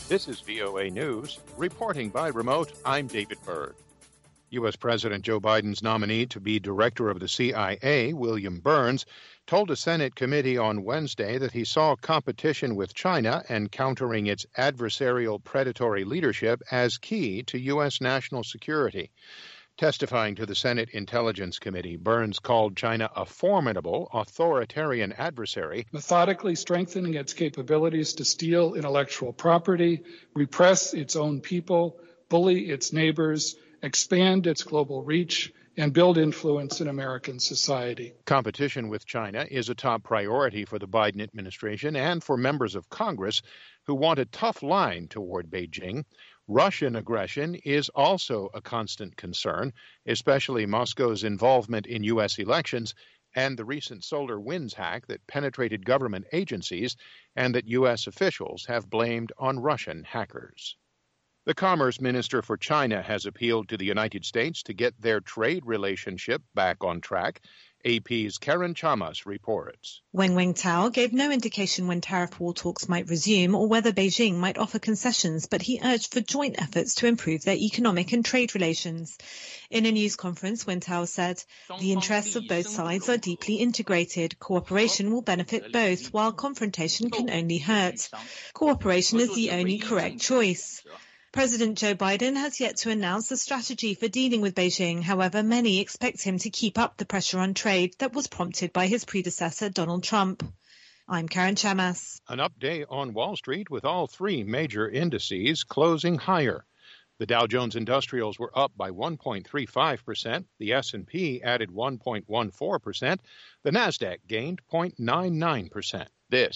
This is VOA News. Reporting by remote, I'm David Byrd. U.S. President Joe Biden's nominee to be director of the CIA, William Burns, told a Senate committee on Wednesday that he saw competition with China and countering its adversarial predatory leadership as key to U.S. national security. Testifying to the Senate Intelligence Committee, Burns called China a formidable, authoritarian adversary, methodically strengthening its capabilities to steal intellectual property, repress its own people, bully its neighbors, expand its global reach, and build influence in American society. Competition with China is a top priority for the Biden administration and for members of Congress who want a tough line toward Beijing. Russian aggression is also a constant concern, especially Moscow's involvement in U.S. elections and the recent SolarWinds hack that penetrated government agencies and that U.S. officials have blamed on Russian hackers. The Commerce Minister for China has appealed to the United States to get their trade relationship back on track. AP's Karen Chamas reports. Wang Wentao gave no indication when tariff war talks might resume or whether Beijing might offer concessions, but he urged for joint efforts to improve their economic and trade relations. In a news conference, Wentao said, "The interests of both sides are deeply integrated. Cooperation will benefit both, while confrontation can only hurt. Cooperation is the only correct choice." President Joe Biden has yet to announce a strategy for dealing with Beijing. However, many expect him to keep up the pressure on trade that was prompted by his predecessor, Donald Trump. I'm Karen Chamas. An update on Wall Street with all three major indices closing higher. The Dow Jones Industrials were up by 1.35%. The S&P added 1.14%. The Nasdaq gained 0.99%. This